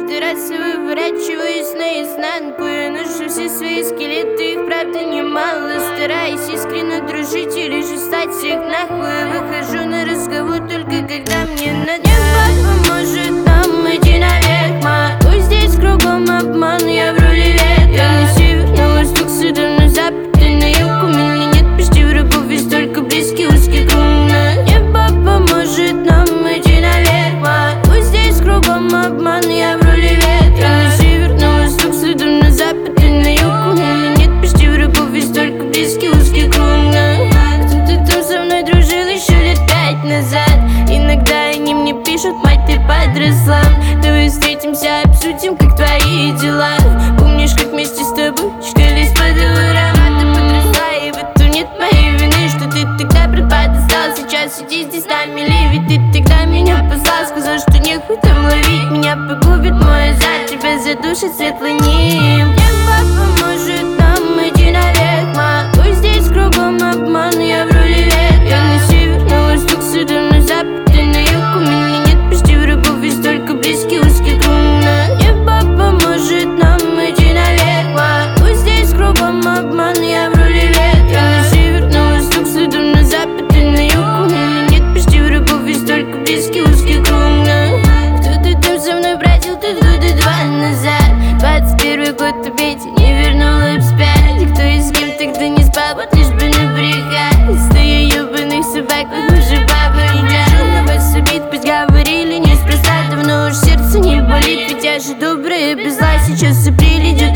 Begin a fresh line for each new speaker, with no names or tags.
Каждый раз выворачиваюсь наизнанку. Я ношу все свои скелеты, их правда немало. Стараюсь искренне дружить или же стать всех нахуй. Выхожу на разговор только когда мне надо. Небо поможет нам идти наверх. Могу здесь кругом обман, я в роли ветра. На север, на восток, сюда, на запад и на юг. У меня нет почти врагов, ведь только близкий узкий круг. Небо поможет нам идти наверх. Могу здесь кругом обман, я в роли ветра. На север, на восток, сюда, на запад и на юг. У меня нет почти врагов, ведь только близкий узкий круг. Кто-то там со мной дружил еще лет 5 назад. Иногда они мне пишут: мать, ты подросла, давай встретимся, обсудим, как твои дела. Помнишь, как вместе с тобой чкались по дворам? Ты подросла, и в этом нет моей вины, что ты тогда преподостал. Сейчас сиди здесь на мели, ведь ты тогда меня послал. Сказал, что нехуй там ловить, меня погубит мой азарт, тебя задушит светлый ним. Небо поможет нам идти наверх. Могу здесь кругом обман, я в роли ветра. На север, на восток, сюда, на запад и на юг. У меня нет почти врагов, ведь только близкий узкий круг. Небо поможет нам идти наверх. Могу здесь кругом обман, я в роли ветра. На север, на восток, сюда, на запад и на юг. У меня нет почти врагов, ведь только близкий узкий круг. Кто-то там со мной бродил тут года 2 назад. 21 год убейте, не вернула вспять. Кто и с кем тогда не спал, вот лишь бы набрехать. Стою ебаных собак, вы уже бабы едят. На вас обид, пусть говорили неспроста. Давно уж сердце не болит, ведь я же добрая без зла. Сейчас и прилетит